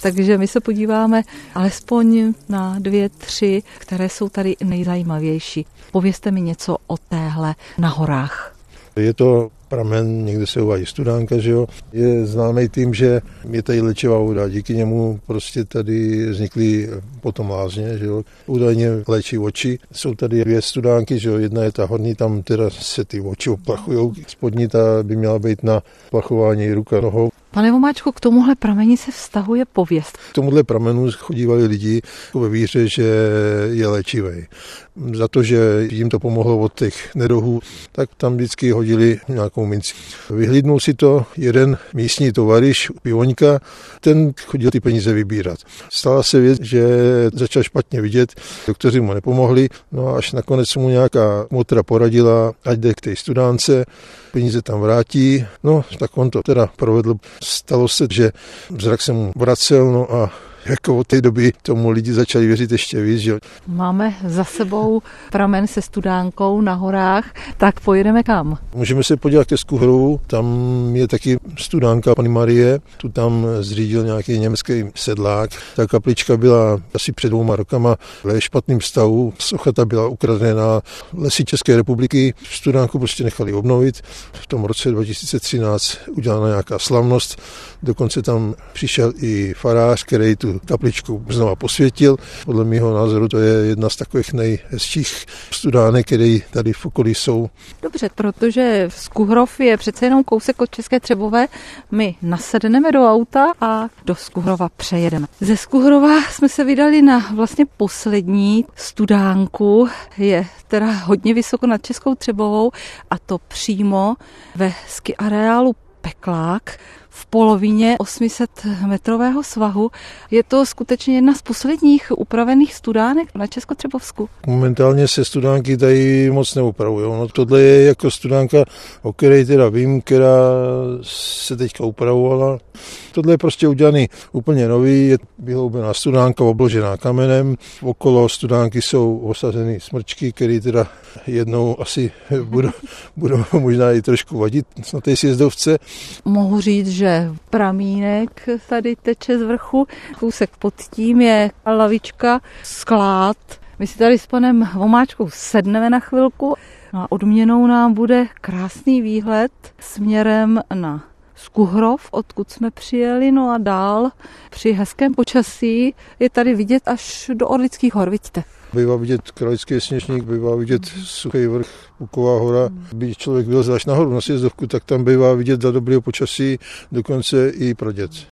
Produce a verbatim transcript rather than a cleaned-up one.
Takže my se podíváme alespoň na dvě, tři, které jsou tady nejzajímavější. Povězte mi něco o téhle na horách. Je to pramen, někde se uvádí Studánka, že jo. Je známý tím, že je tady léčivá voda. Díky němu prostě tady vznikly potom lázně, že jo. Údajně léčí oči. Jsou tady dvě Studánky, že jo. Jedna je ta horní, tam teda se ty oči oplachujou. Spodní ta by měla být na plachování ruka nohou. Pane Vomáčku, k tomuhle prameni se vztahuje pověst. K tomuhle pramenu chodívali lidi ve víře, že je léčivý. Za to, že jim to pomohlo od těch nedohů, tak tam vždycky hodili nějakou minci. Vyhlídnul si to jeden místní tovaryš, pivoňka, ten chodil ty peníze vybírat. Stala se věc, že začal špatně vidět, doktoři mu nepomohli, no a až nakonec mu nějaká motra poradila, ať jde k té Studánce, peníze tam vrátí, no tak on to teda provedl. Stalo se, že zrak se mu vracel, no a jako od té doby tomu lidi začali věřit ještě víc. Že? Máme za sebou pramen se Studánkou na horách, tak pojedeme kam? Můžeme se podívat ke Skuhrovu, tam je taky Studánka Panny Marie, tu tam zřídil nějaký německý sedlák. Ta kaplička byla asi před dvouma rokama ve špatném stavu, socha ta byla ukradená. Lesy České republiky Studánku prostě nechali obnovit. V tom roce dva tisíce třináct udělala nějaká slavnost, dokonce tam přišel i farář, který tu kapličku znova posvětil. Podle mého názoru to je jedna z takových nejhezčích studánek, které tady v okolí jsou. Dobře, protože Skuhrov je přece jenom kousek od České Třebové. My nasedneme do auta a do Skuhrova přejedeme. Ze Skuhrova jsme se vydali na vlastně poslední studánku. Je teda hodně vysoko nad Českou Třebovou a to přímo ve ski areálu Peklák v polovině osm set metrového svahu. Je to skutečně jedna z posledních upravených studánek na Českotřebovsku. Momentálně se studánky tady moc neupravují. No, tohle je jako studánka, o které teda vím, která se teďka upravovala. Tohle je prostě udělaný úplně nový, je vyhloubená studánka obložená kamenem. Okolo studánky jsou osazeny smrčky, které teda jednou asi budou, budou možná i trošku vadit na té sjezdovce. Mohu říct, že pramínek tady teče z vrchu, kousek pod tím je lavička, sklad. My si tady s panem Vomáčkou sedneme na chvilku a odměnou nám bude krásný výhled směrem na Skuhrov, odkud jsme přijeli, no a dál při hezkém počasí je tady vidět až do Orlických hor, vidíte. Bývá vidět Kralický sněžník, bývá vidět Suchý vrch, Buková hora. Když člověk vyleze až nahoru na sjezdovku, tak tam bývá vidět za dobrého počasí dokonce i Praděc.